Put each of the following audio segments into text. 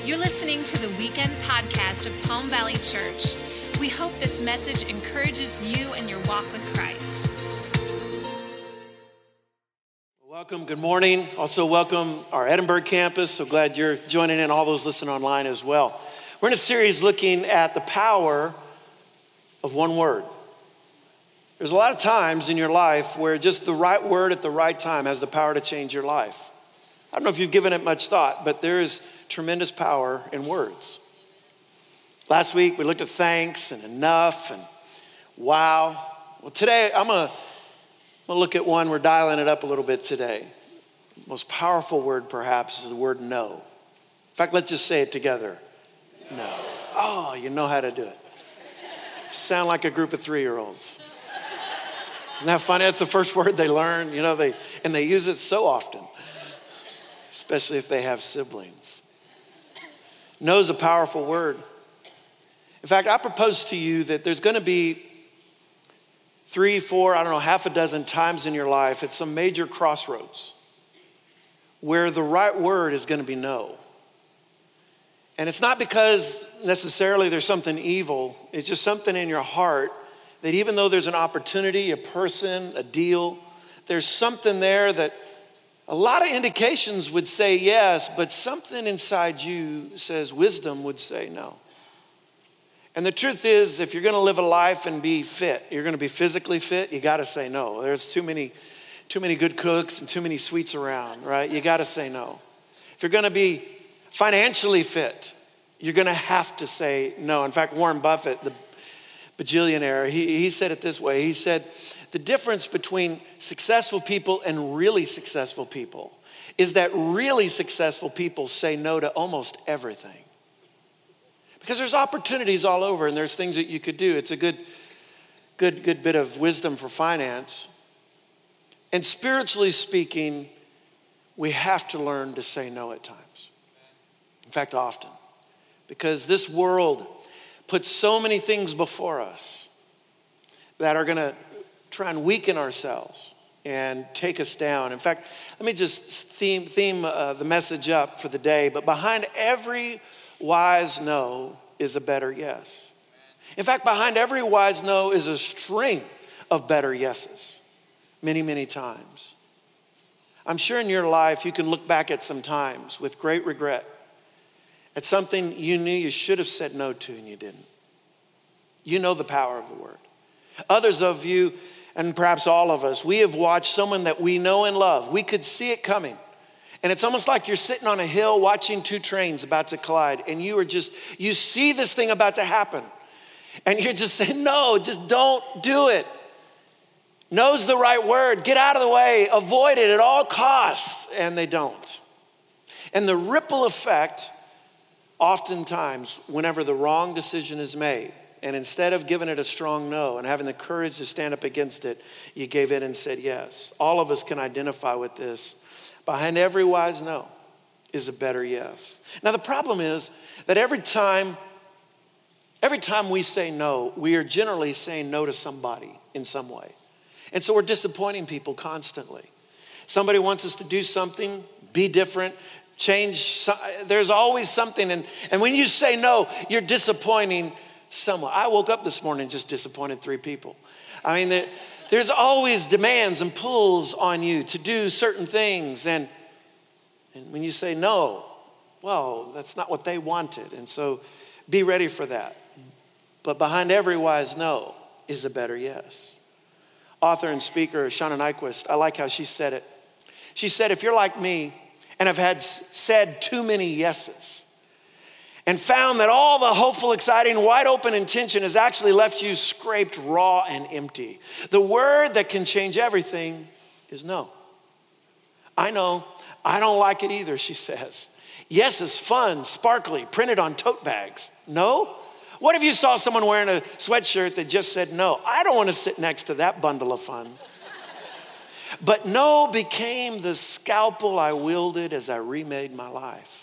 You're listening to the weekend podcast of Palm Valley Church. We hope this message encourages you in your walk with Christ. Welcome, good morning. Also welcome our Edinburgh campus. So glad you're joining in, all those listening online as well. We're in a series looking at the power of one word. There's a lot of times in your life where just the right word at the right time has the power to change your life. I don't know if you've given it much thought, but there is tremendous power in words. Last week we looked at thanks and enough and wow. Well, today I'm gonna look at one. We're dialing it up a little bit today. The most powerful word perhaps is the word no. In fact, let's just say it together. No. Oh, you know how to do it. Sound like a group of 3-year-olds. Isn't that funny? That's the first word they learn, and they use it so often, especially if they have siblings. No is a powerful word. In fact, I propose to you that there's going to be 3, 4, half a dozen times in your life at some major crossroads where the right word is going to be no. And it's not because necessarily there's something evil. It's just something in your heart that even though there's an opportunity, a person, a deal, there's something there that a lot of indications would say yes, but something inside you says wisdom would say no. And the truth is, if you're going to live a life and be fit, you're going to be physically fit, you got to say no. There's too many good cooks and too many sweets around, right? You got to say no. If you're going to be financially fit, you're going to have to say no. In fact, Warren Buffett, the bajillionaire, he said it this way. He said, the difference between successful people and really successful people is that really successful people say no to almost everything. Because there's opportunities all over and there's things that you could do. It's a good bit of wisdom for finance. And spiritually speaking, we have to learn to say no at times. In fact, often. Because this world puts so many things before us that are going to try and weaken ourselves and take us down. In fact, let me just theme the message up for the day. But behind every wise no is a better yes. In fact, behind every wise no is a string of better yeses, many, many times. I'm sure in your life you can look back at some times with great regret at something you knew you should have said no to and you didn't. You know the power of the word. Others of you, and perhaps all of us, we have watched someone that we know and love. We could see it coming. And it's almost like you're sitting on a hill watching 2 trains about to collide. And you see this thing about to happen. And you're just saying, no, just don't do it. No's the right word. Get out of the way. Avoid it at all costs. And they don't. And the ripple effect, oftentimes, whenever the wrong decision is made, and instead of giving it a strong no and having the courage to stand up against it, you gave in and said yes. All of us can identify with this. Behind every wise no is a better yes. Now the problem is that every time we say no, we are generally saying no to somebody in some way. And so we're disappointing people constantly. Somebody wants us to do something, be different, change. There's always something. And when you say no, you're disappointing someone. I woke up this morning just disappointed 3 people. I mean, there's always demands and pulls on you to do certain things. And when you say no, well, that's not what they wanted. And so be ready for that. But behind every wise no is a better yes. Author and speaker Shauna Nyquist, I like how she said it. She said, if you're like me and have said too many yeses, and found that all the hopeful, exciting, wide open intention has actually left you scraped raw and empty. The word that can change everything is no. I know, I don't like it either, she says. Yes is fun, sparkly, printed on tote bags. No? What if you saw someone wearing a sweatshirt that just said no? I don't want to sit next to that bundle of fun. But no became the scalpel I wielded as I remade my life.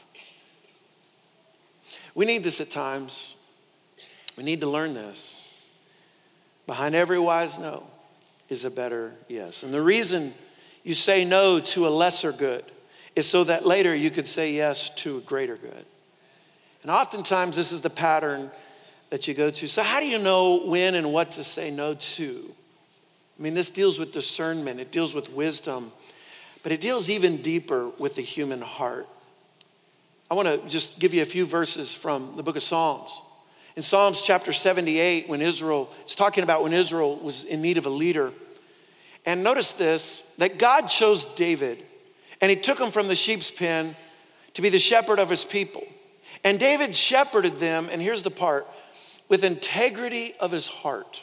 We need this at times. We need to learn this. Behind every wise no is a better yes. And the reason you say no to a lesser good is so that later you could say yes to a greater good. And oftentimes this is the pattern that you go to. So how do you know when and what to say no to? I mean, this deals with discernment. It deals with wisdom. But it deals even deeper with the human heart. I want to just give you a few verses from the book of Psalms. In Psalms chapter 78, it's talking about when Israel was in need of a leader. And notice this, that God chose David, and he took him from the sheep's pen to be the shepherd of his people. And David shepherded them, and here's the part, with integrity of his heart.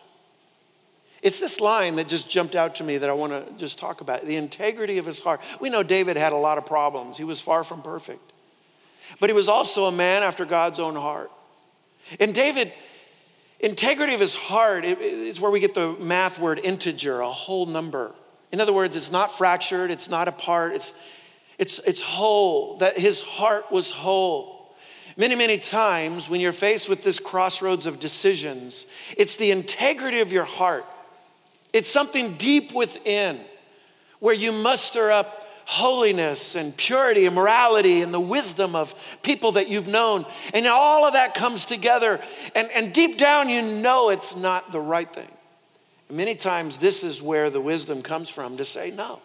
It's this line that just jumped out to me that I want to just talk about, the integrity of his heart. We know David had a lot of problems. He was far from perfect. But he was also a man after God's own heart. And David, integrity of his heart, it's where we get the math word integer, a whole number. In other words, it's not fractured, it's not apart, it's whole, that his heart was whole. Many, many times when you're faced with this crossroads of decisions, it's the integrity of your heart. It's something deep within where you muster up holiness and purity and morality and the wisdom of people that you've known. And all of that comes together. And deep down, you know it's not the right thing. And many times, this is where the wisdom comes from to say no.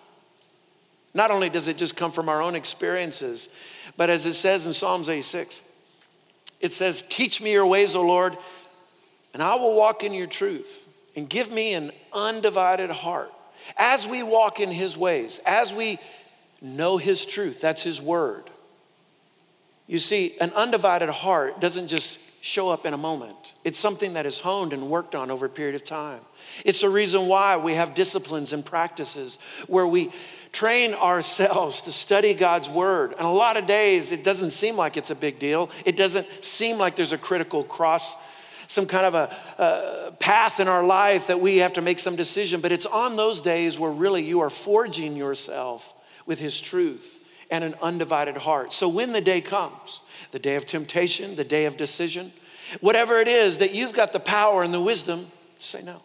Not only does it just come from our own experiences, but as it says in Psalms 86, it says, teach me your ways, O Lord, and I will walk in your truth, and give me an undivided heart. As we walk in his ways, as we know his truth, that's his word. You see, an undivided heart doesn't just show up in a moment. It's something that is honed and worked on over a period of time. It's the reason why we have disciplines and practices where we train ourselves to study God's word. And a lot of days, it doesn't seem like it's a big deal. It doesn't seem like there's a critical cross, some kind of a path in our life that we have to make some decision. But it's on those days where really you are forging yourself with his truth and an undivided heart. So when the day comes, the day of temptation, the day of decision, whatever it is, that you've got the power and the wisdom to say no.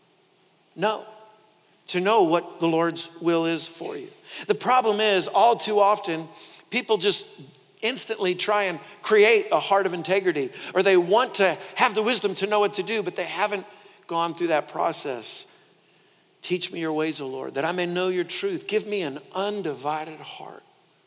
No. To know what the Lord's will is for you. The problem is, all too often, people just instantly try and create a heart of integrity, or they want to have the wisdom to know what to do, but they haven't gone through that process. Teach me your ways, O Lord, that I may know your truth. Give me an undivided heart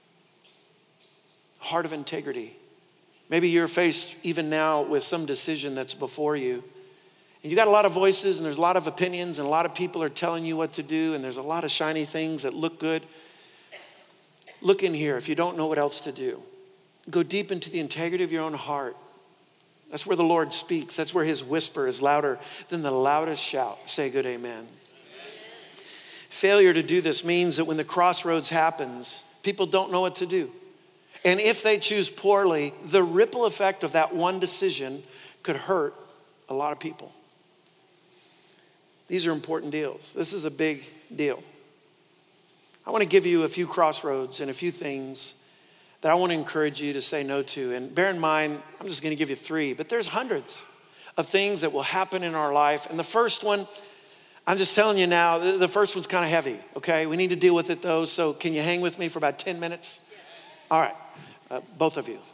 of integrity. Maybe you're faced even now with some decision that's before you. And you got a lot of voices, and there's a lot of opinions, and a lot of people are telling you what to do, and there's a lot of shiny things that look good. Look in here if you don't know what else to do. Go deep into the integrity of your own heart. That's where the Lord speaks. That's where his whisper is louder than the loudest shout. Say a good amen. Failure to do this means that when the crossroads happens, people don't know what to do. And if they choose poorly, the ripple effect of that one decision could hurt a lot of people. These are important deals. This is a big deal. I want to give you a few crossroads and a few things that I want to encourage you to say no to. And bear in mind, I'm just going to give you 3, but there's hundreds of things that will happen in our life. And the first one, I'm just telling you now, the first one's kind of heavy, okay? We need to deal with it though, so can you hang with me for about 10 minutes? All right, both of you.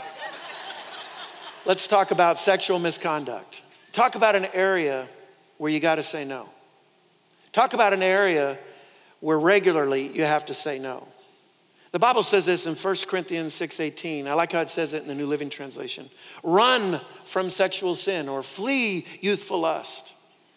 Let's talk about sexual misconduct. Talk about an area where you got to say no. Talk about an area where regularly you have to say no. The Bible says this in 1 Corinthians 6:18. I like how it says it in the New Living Translation. Run from sexual sin or flee youthful lust.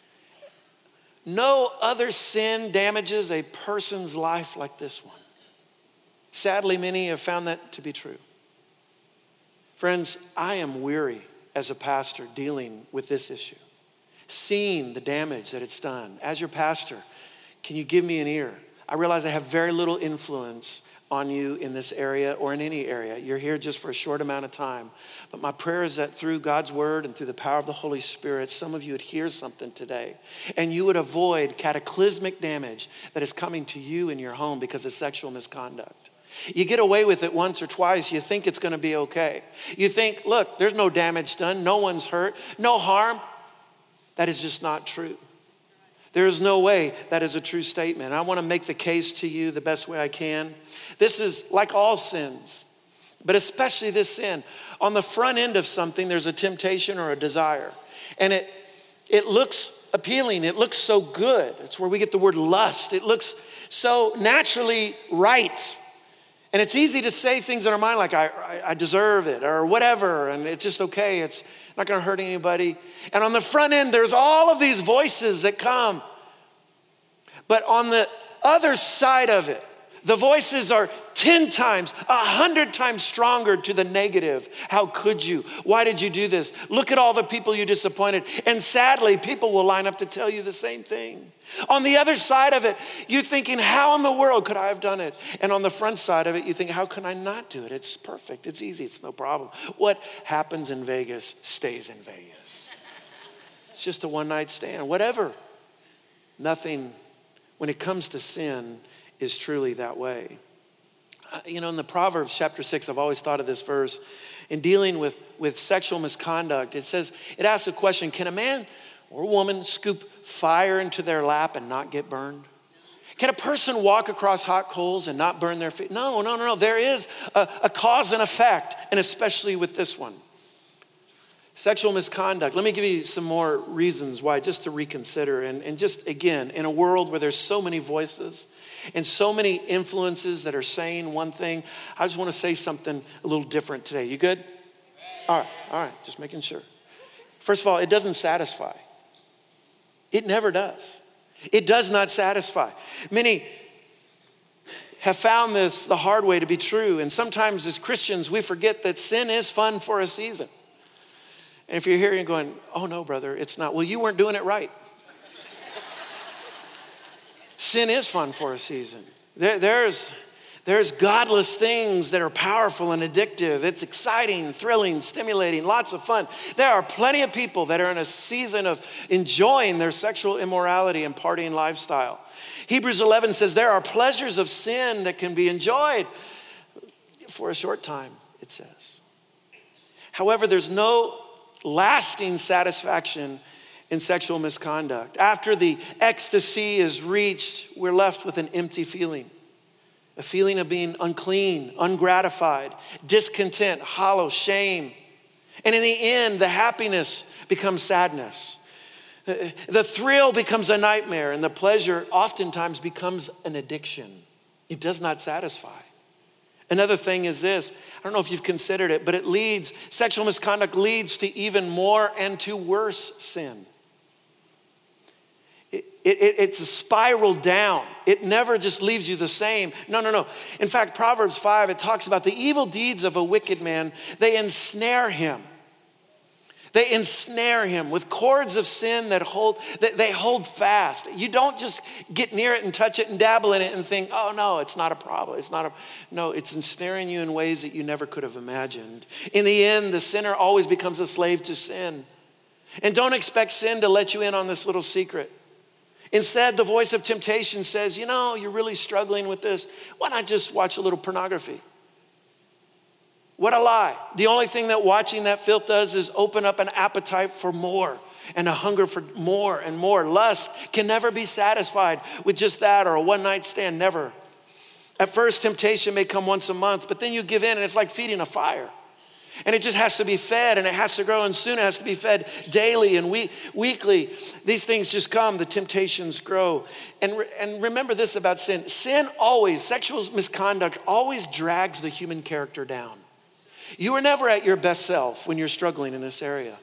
No other sin damages a person's life like this one. Sadly, many have found that to be true. Friends, I am weary as a pastor dealing with this issue, seeing the damage that it's done. As your pastor, can you give me an ear? I realize I have very little influence on you in this area or in any area. You're here just for a short amount of time. But my prayer is that through God's word and through the power of the Holy Spirit, some of you would hear something today and you would avoid cataclysmic damage that is coming to you in your home because of sexual misconduct. You get away with it once or twice, you think it's going to be okay. You think, look, there's no damage done, no one's hurt, no harm. That is just not true. There is no way that is a true statement. I want to make the case to you the best way I can. This is like all sins. but especially this sin. On the front end of something, there's a temptation or a desire. And it looks appealing. It looks so good. It's where we get the word lust. It looks so naturally right. And it's easy to say things in our mind like, I deserve it or whatever, and it's just okay. It's not going to hurt anybody. And on the front end, there's all of these voices that come. But on the other side of it, the voices are 10 times, 100 times stronger to the negative. How could you? Why did you do this? Look at all the people you disappointed. And sadly, people will line up to tell you the same thing. On the other side of it, you're thinking, how in the world could I have done it? And on the front side of it, you think, how can I not do it? It's perfect. It's easy. It's no problem. What happens in Vegas stays in Vegas. It's just a one-night stand. Whatever. Nothing, when it comes to sin, is truly that way. In the Proverbs chapter 6, I've always thought of this verse. In dealing with sexual misconduct, it says, it asks a question, can a man or a woman scoop fire into their lap and not get burned? Can a person walk across hot coals and not burn their feet? No. There is a cause and effect, and especially with this one. Sexual misconduct. Let me give you some more reasons why, just to reconsider. And just, again, in a world where there's so many voices and so many influences that are saying one thing, I just want to say something a little different today. You good? All right, just making sure. First of all, it doesn't satisfy. It never does. It does not satisfy. Many have found this the hard way to be true. And sometimes as Christians, we forget that sin is fun for a season. And if you're here and you're going, oh no, brother, it's not. Well, you weren't doing it right. Sin is fun for a season. There's godless things that are powerful and addictive. It's exciting, thrilling, stimulating, lots of fun. There are plenty of people that are in a season of enjoying their sexual immorality and partying lifestyle. Hebrews 11 says there are pleasures of sin that can be enjoyed for a short time, it says. However, there's no lasting satisfaction in sexual misconduct. After the ecstasy is reached, we're left with an empty feeling. A feeling of being unclean, ungratified, discontent, hollow, shame. And in the end, the happiness becomes sadness. The thrill becomes a nightmare, and the pleasure oftentimes becomes an addiction. It does not satisfy. Another thing is this, I don't know if you've considered it, but sexual misconduct leads to even more and to worse sin. It's a spiral down. It never just leaves you the same. No. In fact, Proverbs 5, it talks about the evil deeds of a wicked man. They ensnare him. They ensnare him with cords of sin that they hold fast. You don't just get near it and touch it and dabble in it and think, oh no, it's not a problem. No, it's ensnaring you in ways that you never could have imagined. In the end, the sinner always becomes a slave to sin. And don't expect sin to let you in on this little secret. Instead, the voice of temptation says, you're really struggling with this. Why not just watch a little pornography? What a lie. The only thing that watching that filth does is open up an appetite for more and a hunger for more and more. Lust can never be satisfied with just that or a one-night stand, never. At first, temptation may come once a month, but then you give in and it's like feeding a fire. And it just has to be fed and it has to grow, and soon it has to be fed daily and weekly. These things just come, the temptations grow. And remember this about sin. Sexual misconduct always drags the human character down. You are never at your best self when you're struggling in this area.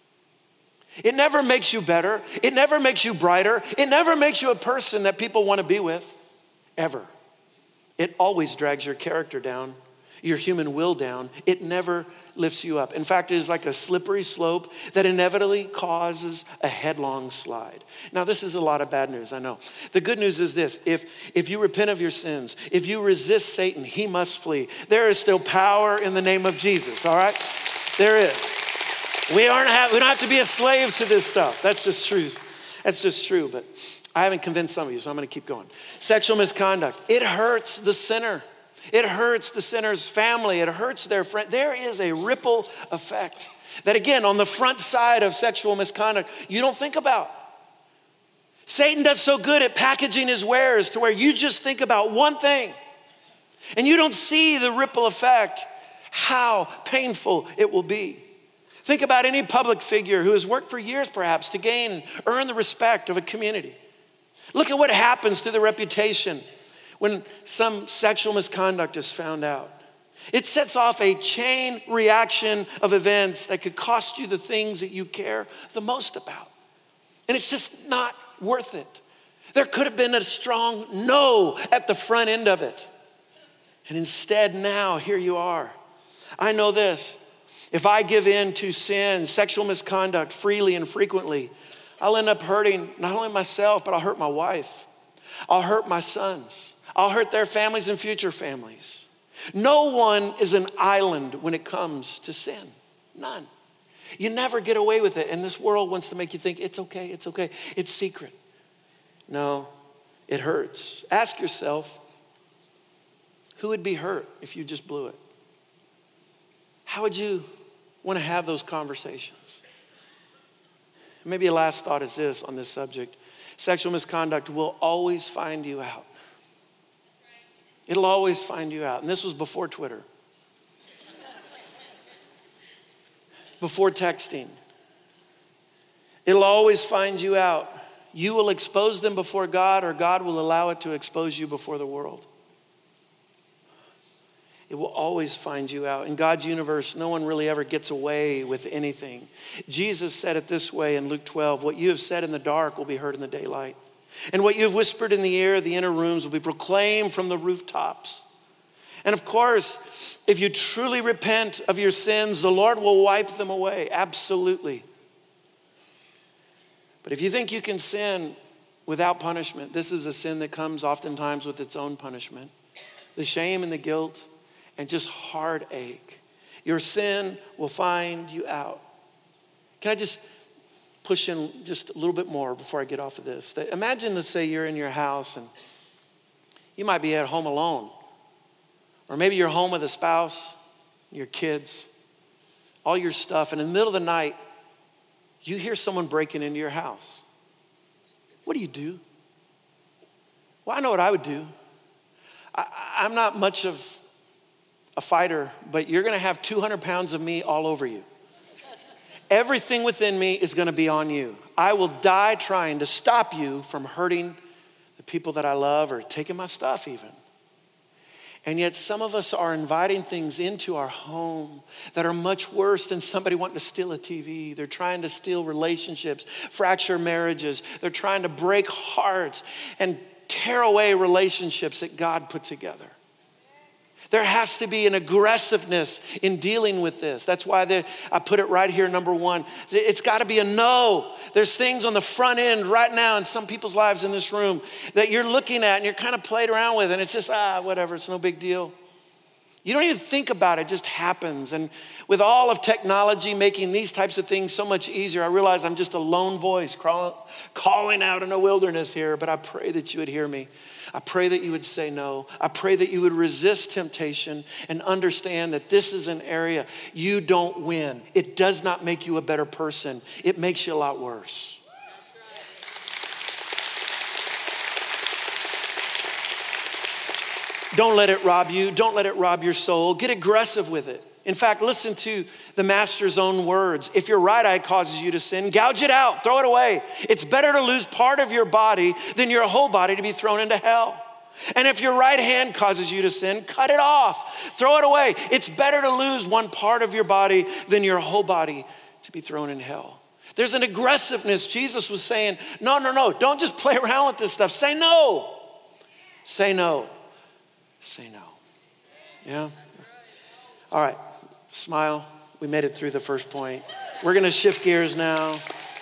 It never makes you better. It never makes you brighter. It never makes you a person that people want to be with, ever. It always drags your character down, your human will down. It never lifts you up. In fact, it is like a slippery slope that inevitably causes a headlong slide. Now, this is a lot of bad news, I know. The good news is this: if you repent of your sins, if you resist Satan, he must flee. There is still power in the name of Jesus, all right? There is. We don't have to be a slave to this stuff. That's just true. That's just true, but I haven't convinced some of you, so I'm going to keep going. Sexual misconduct, it hurts the sinner. It hurts the sinner's family. It hurts their friend. There is a ripple effect that, again, on the front side of sexual misconduct, you don't think about. Satan does so good at packaging his wares to where you just think about one thing and you don't see the ripple effect, how painful it will be. Think about any public figure who has worked for years perhaps to gain and earn the respect of a community. Look at what happens to the reputation when some sexual misconduct is found out. It sets off a chain reaction of events that could cost you the things that you care the most about. And it's just not worth it. There could have been a strong no at the front end of it. And instead now, here you are. I know this. If I give in to sin, sexual misconduct freely and frequently, I'll end up hurting not only myself, but I'll hurt my wife. I'll hurt my sons. I'll hurt their families and future families. No one is an island when it comes to sin. None. You never get away with it. And this world wants to make you think, it's okay, it's secret. No, it hurts. Ask yourself, who would be hurt if you just blew it? How would you want to have those conversations? Maybe a last thought is this on this subject. Sexual misconduct will always find you out. It'll always find you out. And this was before Twitter. Before texting. It'll always find you out. You will expose them before God, or God will allow it to expose you before the world. It will always find you out. In God's universe, no one really ever gets away with anything. Jesus said it this way in Luke 12, what you have said in the dark will be heard in the daylight. And what you have whispered in the ear, the inner rooms, will be proclaimed from the rooftops. And of course, if you truly repent of your sins, the Lord will wipe them away, absolutely. But if you think you can sin without punishment, this is a sin that comes oftentimes with its own punishment. The shame and the guilt and just heartache. Your sin will find you out. Can I just push in just a little bit more before I get off of this? Imagine, let's say you're in your house and you might be at home alone. Or maybe you're home with a spouse, your kids, all your stuff. And in the middle of the night, you hear someone breaking into your house. What do you do? Well, I know what I would do. I'm not much of a fighter, but you're going to have 200 pounds of me all over you. Everything within me is going to be on you. I will die trying to stop you from hurting the people that I love or taking my stuff even. And yet some of us are inviting things into our home that are much worse than somebody wanting to steal a TV. They're trying to steal relationships, fracture marriages. They're trying to break hearts and tear away relationships that God put together. There has to be an aggressiveness in dealing with this. That's why I put it right here, number one. It's got to be a no. There's things on the front end right now in some people's lives in this room that you're looking at and you're kind of played around with, and it's just, whatever, it's no big deal. You don't even think about it, it just happens. And with all of technology making these types of things so much easier, I realize I'm just a lone voice calling out in a wilderness here, but I pray that you would hear me. I pray that you would say no. I pray that you would resist temptation and understand that this is an area you don't win. It does not make you a better person. It makes you a lot worse. Don't let it rob you. Don't let it rob your soul. Get aggressive with it. In fact, listen to the master's own words. If your right eye causes you to sin, gouge it out, throw it away. It's better to lose part of your body than your whole body to be thrown into hell. And if your right hand causes you to sin, cut it off, throw it away. It's better to lose one part of your body than your whole body to be thrown in hell. There's an aggressiveness. Jesus was saying, no, don't just play around with this stuff. Say no. Say no. Say no. Yeah? All right. Smile. We made it through the first point. We're going to shift gears now.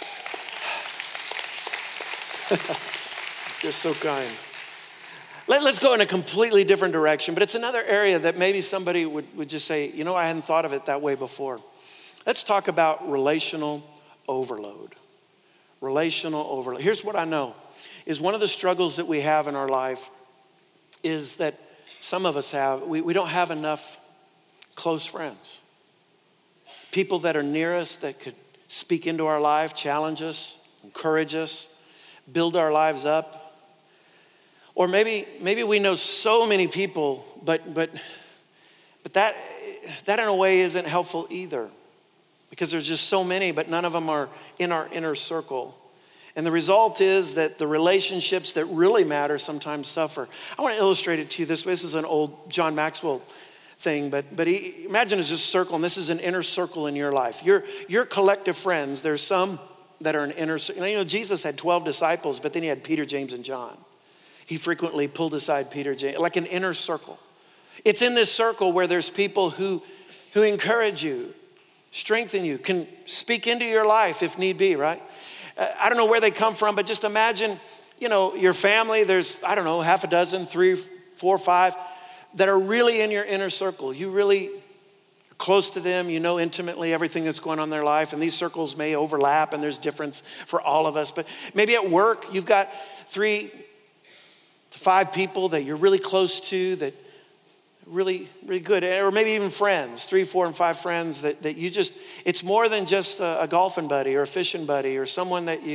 You're so kind. Let's go in a completely different direction, but it's another area that maybe somebody would just say, I hadn't thought of it that way before. Let's talk about relational overload. Relational overload. Here's what I know, is one of the struggles that we have in our life is that some of us have, we don't have enough close friends. People that are near us that could speak into our life, challenge us, encourage us, build our lives up. Or maybe we know so many people, but But that in a way isn't helpful either, because there's just so many, but none of them are in our inner circle. And the result is that the relationships that really matter sometimes suffer. I want to illustrate it to you this way. This is an old John Maxwell thing, but imagine it's just a circle, and this is an inner circle in your life. Your collective friends, there's some that are an inner circle. You know, Jesus had 12 disciples, but then he had Peter, James, and John. He frequently pulled aside Peter, James, like an inner circle. It's in this circle where there's people who encourage you, strengthen you, can speak into your life if need be, right? I don't know where they come from, but just imagine, you know, your family, there's, I don't know, half a dozen, 3, 4, 5, that are really in your inner circle. You really are close to them. You know intimately everything that's going on in their life. And these circles may overlap, and there's difference for all of us. But maybe at work, you've got 3 to 5 people that you're really close to, that really, really good. Or maybe even friends, 3, 4, and 5 friends that you just, it's more than just a golfing buddy or a fishing buddy or someone that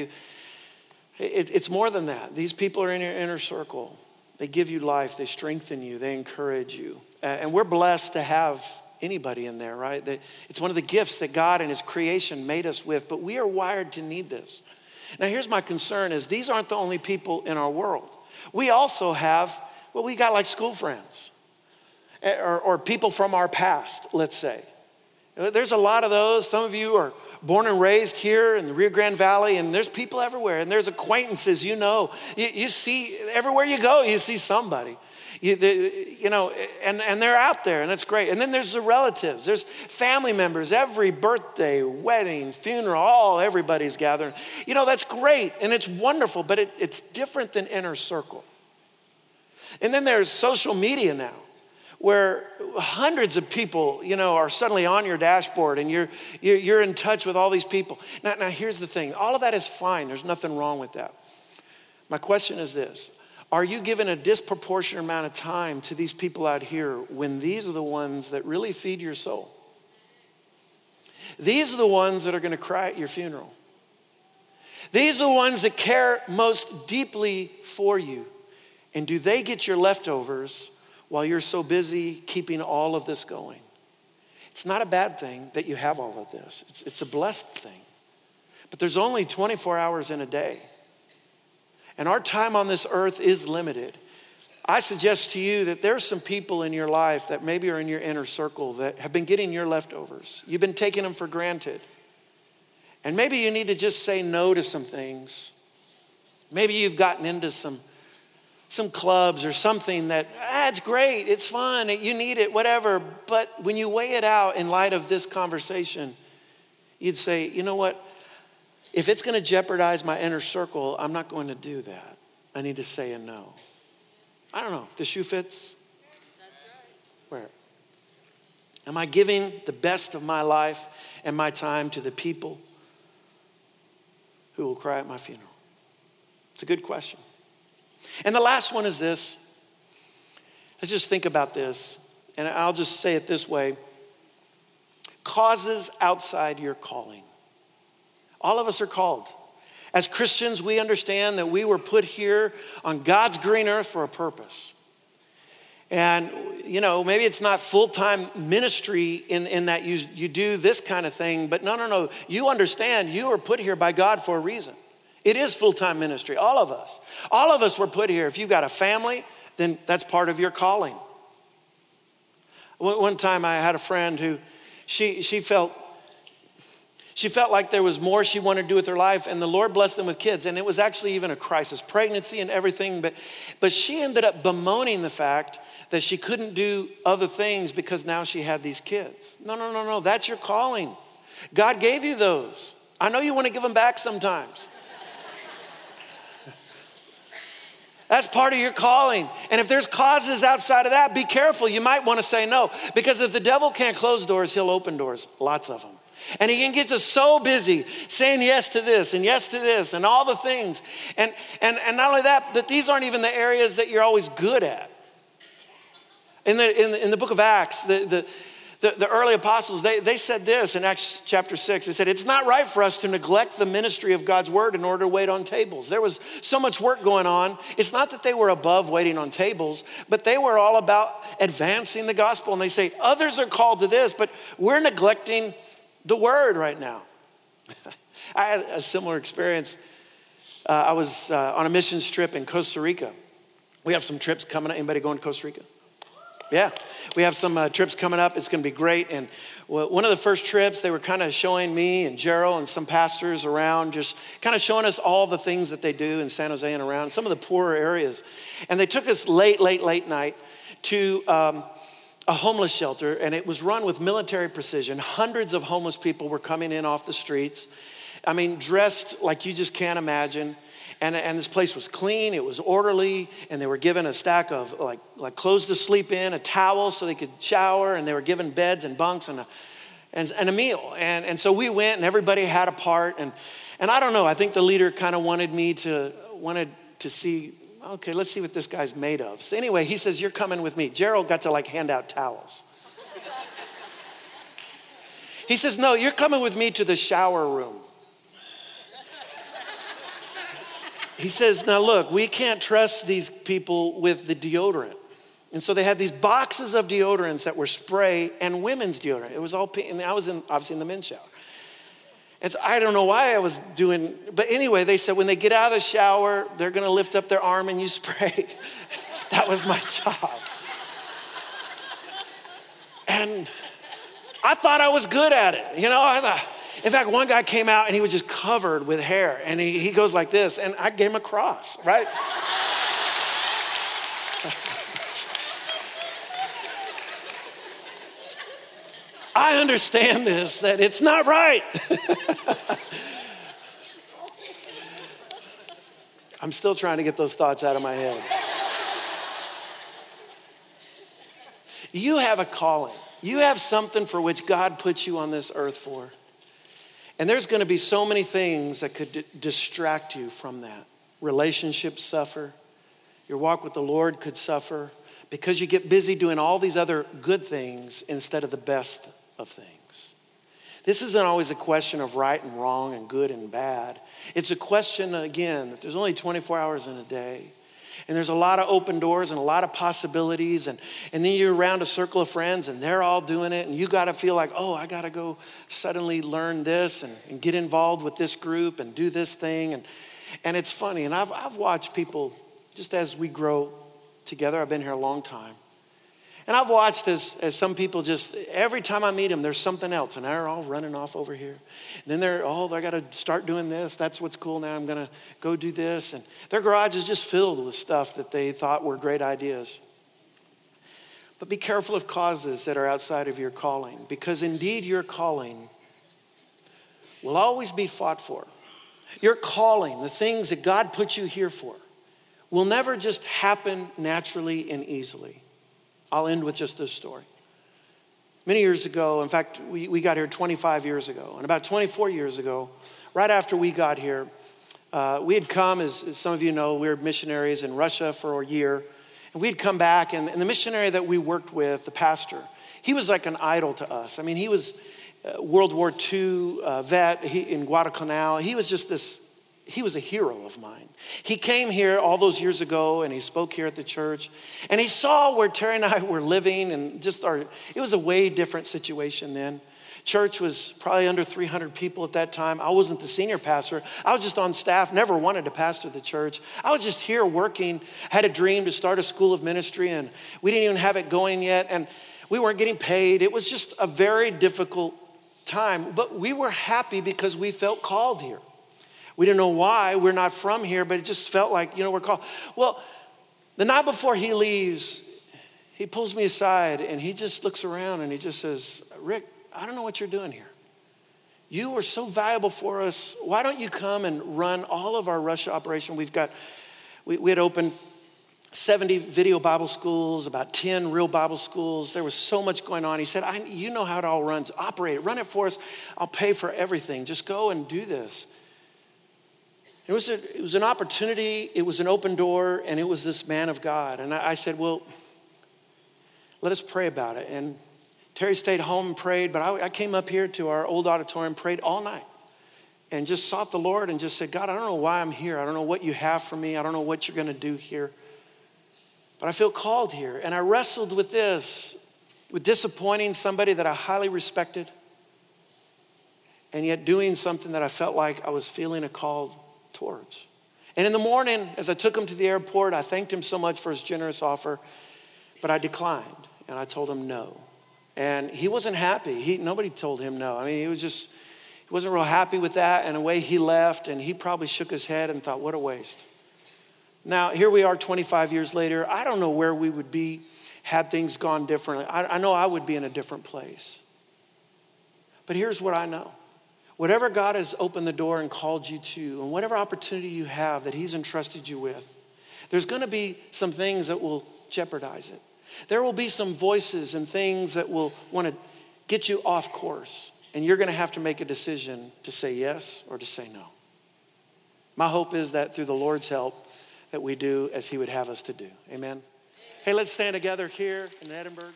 it's more than that. These people are in your inner circle. They give you life, they strengthen you, they encourage you. And we're blessed to have anybody in there, right? It's one of the gifts that God and his creation made us with, but we are wired to need this. Now here's my concern is these aren't the only people in our world. We also have, well, we got like school friends. Or people from our past, let's say. There's a lot of those. Some of you are born and raised here in the Rio Grande Valley, and there's people everywhere, and there's acquaintances, you know. You see, everywhere you go, you see somebody. You know, and they're out there, and that's great. And then there's the relatives. There's family members. Every birthday, wedding, funeral, everybody's gathering. You know, that's great, and it's wonderful, but it's different than inner circle. And then there's social media now, where hundreds of people, you know, are suddenly on your dashboard, and you're in touch with all these people. Now here's the thing. All of that is fine. There's nothing wrong with that. My question is this. Are you giving a disproportionate amount of time to these people out here when these are the ones that really feed your soul? These are the ones that are going to cry at your funeral. These are the ones that care most deeply for you. And do they get your leftovers while you're so busy keeping all of this going? It's not a bad thing that you have all of this. It's a blessed thing. But there's only 24 hours in a day. And our time on this earth is limited. I suggest to you that there's some people in your life that maybe are in your inner circle that have been getting your leftovers. You've been taking them for granted. And maybe you need to just say no to some things. Maybe you've gotten into some clubs or something that, it's great, it's fun, you need it, whatever. But when you weigh it out in light of this conversation, you'd say, you know what? If it's going to jeopardize my inner circle, I'm not going to do that. I need to say a no. I don't know. If the shoe fits? That's right. Where? Am I giving the best of my life and my time to the people who will cry at my funeral? It's a good question. And the last one is this. Let's just think about this. And I'll just say it this way. Causes outside your calling. All of us are called. As Christians, we understand that we were put here on God's green earth for a purpose. And, you know, maybe it's not full-time ministry in that you do this kind of thing, but no. You understand you were put here by God for a reason. It is full-time ministry, all of us. All of us were put here. If you've got a family, then that's part of your calling. One time I had a friend who, she felt like there was more she wanted to do with her life, and the Lord blessed them with kids. And it was actually even a crisis, pregnancy and everything. But she ended up bemoaning the fact that she couldn't do other things because now she had these kids. No. That's your calling. God gave you those. I know you want to give them back sometimes. That's part of your calling. And if there's causes outside of that, be careful. You might want to say no. Because if the devil can't close doors, he'll open doors. Lots of them. And he can get us so busy saying yes to this and yes to this and all the things. And not only that these aren't even the areas that you're always good at. In the book of Acts, the The early apostles, they said this in Acts chapter 6. They said, it's not right for us to neglect the ministry of God's word in order to wait on tables. There was so much work going on. It's not that they were above waiting on tables, but they were all about advancing the gospel. And they say, others are called to this, but we're neglecting the word right now. I had a similar experience. I was on a missions trip in Costa Rica. We have some trips coming up. Anybody going to Costa Rica? Yeah, we have some trips coming up. It's going to be great. And one of the first trips, they were kind of showing me and Gerald and some pastors around, just kind of showing us all the things that they do in San Jose and around, some of the poorer areas. And they took us late night to a homeless shelter, and it was run with military precision. Hundreds of homeless people were coming in off the streets. I mean, dressed like you just can't imagine. And this place was clean, it was orderly, and they were given a stack of like clothes to sleep in, a towel so they could shower, and they were given beds and bunks and a meal. And so we went, and everybody had a part. And I don't know, I think the leader kind of wanted to see, okay, let's see what this guy's made of. So anyway, he says, you're coming with me. Gerald got to hand out towels. He says, no, you're coming with me to the shower room. He says, now look, we can't trust these people with the deodorant. And so they had these boxes of deodorants that were spray and women's deodorant. It was all pink, and I was obviously in the men's shower. And so I don't know why I was doing, but anyway, they said when they get out of the shower, they're gonna lift up their arm and you spray. That was my job. And I thought I was good at it. In fact, one guy came out and he was just covered with hair, and he goes like this, and I gave him a cross, right? I understand this, that it's not right. I'm still trying to get those thoughts out of my head. You have a calling. You have something for which God put you on this earth for. And there's going to be so many things that could distract you from that. Relationships suffer. Your walk with the Lord could suffer because you get busy doing all these other good things instead of the best of things. This isn't always a question of right and wrong and good and bad. It's a question, again, that there's only 24 hours in a day. And there's a lot of open doors and a lot of possibilities. And then you're around a circle of friends and they're all doing it. And you got to feel like, oh, I got to go suddenly learn this and get involved with this group and do this thing. And it's funny. And I've watched people, just as we grow together, I've been here a long time. And I've watched as some people just, every time I meet them, there's something else. And they're all running off over here. And then I got to start doing this. That's what's cool now. I'm going to go do this. And their garage is just filled with stuff that they thought were great ideas. But be careful of causes that are outside of your calling. Because indeed your calling will always be fought for. Your calling, the things that God put you here for, will never just happen naturally and easily. I'll end with just this story. Many years ago, in fact, we got here 25 years ago. And about 24 years ago, right after we got here, we had come, as some of you know, we were missionaries in Russia for a year. And we'd come back, and the missionary that we worked with, the pastor, he was like an idol to us. I mean, he was World War II vet in Guadalcanal. He was just he was a hero of mine. He came here all those years ago and he spoke here at the church. And he saw where Terry and I were living, and it was a way different situation then. Church was probably under 300 people at that time. I wasn't the senior pastor. I was just on staff, never wanted to pastor the church. I was just here working, had a dream to start a school of ministry, and we didn't even have it going yet. And we weren't getting paid. It was just a very difficult time. But we were happy because we felt called here. We didn't know why. We're not from here, but it just felt like, we're called. Well, the night before he leaves, he pulls me aside and he just looks around and he just says, Rick, I don't know what you're doing here. You were so valuable for us. Why don't you come and run all of our Russia operation? We had opened 70 video Bible schools, about 10 real Bible schools. There was so much going on. He said, you know how it all runs. Operate it. Run it for us. I'll pay for everything. Just go and do this. It was an opportunity, it was an open door, and it was this man of God. And I said, well, let us pray about it. And Terry stayed home and prayed, but I came up here to our old auditorium, prayed all night, and just sought the Lord and just said, God, I don't know why I'm here. I don't know what you have for me. I don't know what you're going to do here. But I feel called here. And I wrestled with this, with disappointing somebody that I highly respected, and yet doing something that I felt like I was feeling a call towards. And in the morning, as I took him to the airport, I thanked him so much for his generous offer, but I declined, and I told him no. And he wasn't happy. Nobody told him no. I mean, he wasn't real happy with that, and the way he left, and he probably shook his head and thought, what a waste. Now, here we are 25 years later. I don't know where we would be had things gone differently. I know I would be in a different place. But here's what I know. Whatever God has opened the door and called you to, and whatever opportunity you have that he's entrusted you with, there's going to be some things that will jeopardize it. There will be some voices and things that will want to get you off course, and you're going to have to make a decision to say yes or to say no. My hope is that through the Lord's help, that we do as he would have us to do. Amen. Hey, let's stand together here in Edinburgh.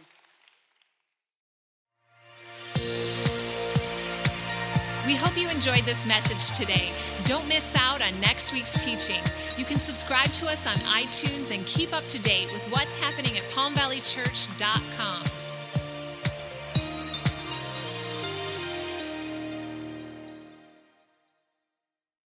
We hope you enjoyed this message today. Don't miss out on next week's teaching. You can subscribe to us on iTunes and keep up to date with what's happening at palmvalleychurch.com.